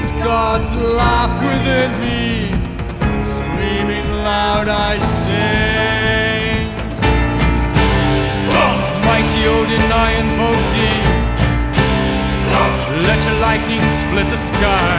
God's laugh within me, screaming loud I sing. Mighty Odin, I invoke thee, let your lightning split the sky.